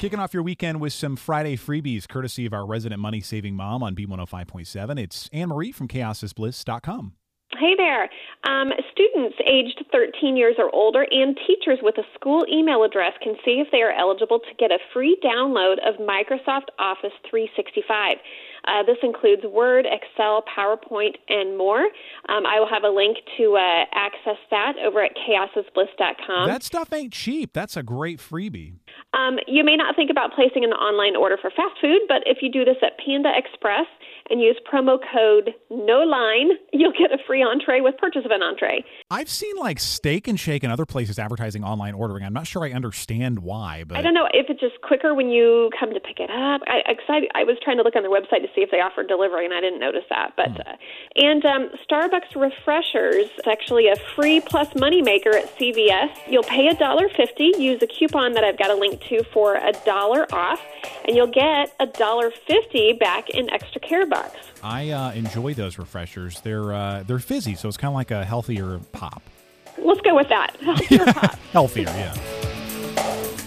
kicking off your weekend with some Friday freebies, courtesy of our resident money-saving mom on B105.7. It's Anne-Marie from chaosisbliss.com. Hey there. Students aged 13 years or older and teachers with a school email address can see if they are eligible to get a free download of Microsoft Office 365. This includes Word, Excel, PowerPoint, and more. I will have a link to access that over at chaosisbliss.com. That stuff ain't cheap. That's a great freebie. You may not think about placing an online order for fast food, but if you do this at Panda Express and use promo code NOLINE, you'll get a free entree with purchase of an entree. I've seen like Steak and Shake and other places advertising online ordering. I'm not sure I understand why, but I don't know if it's just quicker when you come to pick it up. I was trying to look on their website to see if they offered delivery, and I didn't notice that. But Starbucks Refreshers is actually a free plus moneymaker at CVS. You'll pay $1.50. Use a coupon that I've got a link to for $1 off, and you'll get $1.50 back in extra care bucks. I enjoy those refreshers. They're fizzy, so it's kind of like a healthier pop. Let's go with that. Healthier pop. Healthier, yeah.